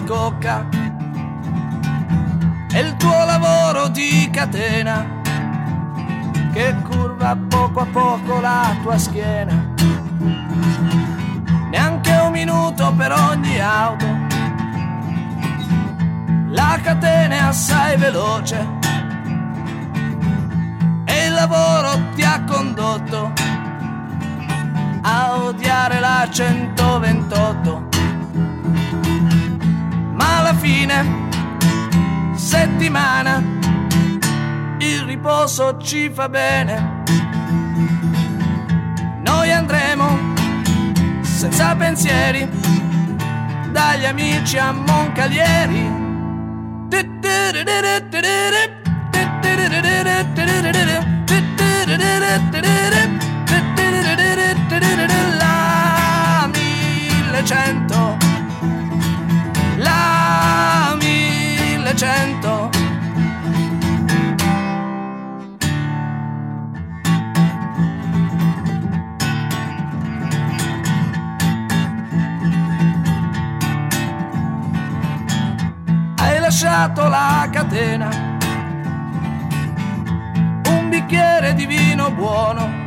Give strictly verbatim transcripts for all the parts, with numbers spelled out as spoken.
scocca, è il tuo lavoro di catena che curva poco a poco la tua schiena. Neanche un minuto per ogni auto, la catena è assai veloce e il lavoro ti ha condotto a odiare la centoventotto. Ma alla fine settimana il riposo ci fa bene. Noi andremo senza pensieri dagli amici a Moncalieri. La millecento, la millecento. Hai lasciato la catena, un bicchiere di vino buono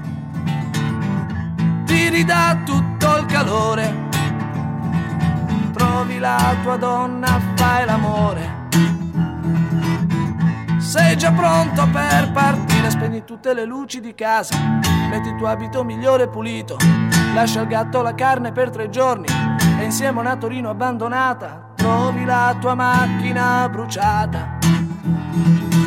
ti ridà tutto il calore. Trovi la tua donna, fai l'amore. Sei già pronto per partire, spegni tutte le luci di casa, metti il tuo abito migliore e pulito, lascia al gatto la carne per tre giorni e insieme a una Torino abbandonata trovi la tua macchina bruciata.